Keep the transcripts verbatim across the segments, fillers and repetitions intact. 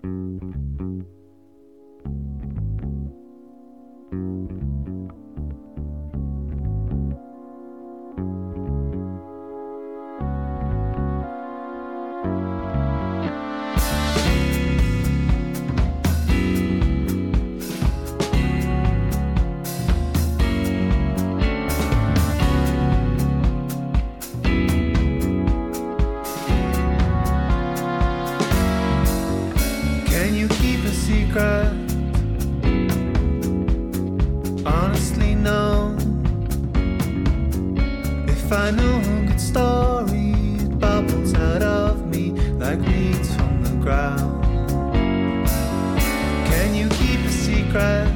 Honestly, no. If I knew a good story, it bubbles out of me like weeds from the ground. Can you keep a secret?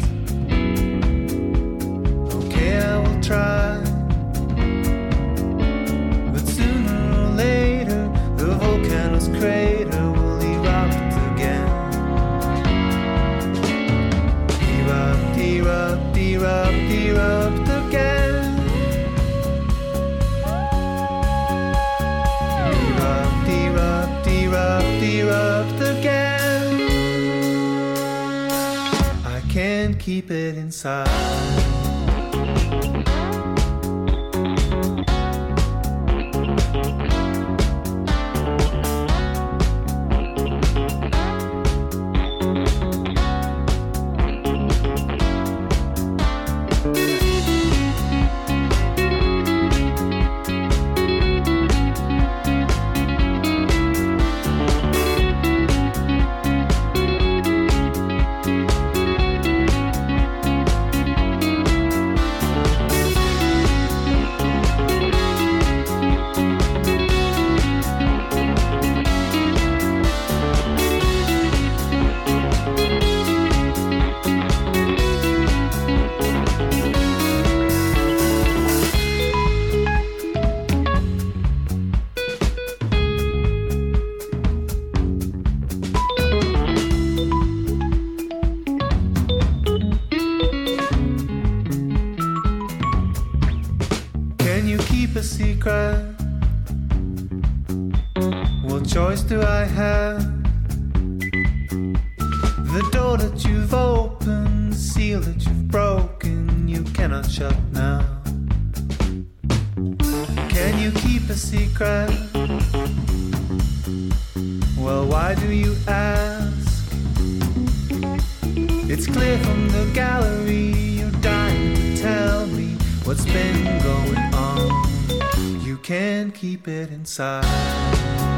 Okay, I will try. But sooner or later, the volcano's crater will erupt again. Erupt, erupt, erupt, erupt again. Erupt, erupt, erupt, erupt again. I can't keep it inside. Secret. What choice do I have? The door that you've opened, the seal that you've broken, you cannot shut now. Can you keep a secret? Well, why do you ask? It's clear from the gallery you're dying to tell me what's been going on. You can't keep it inside.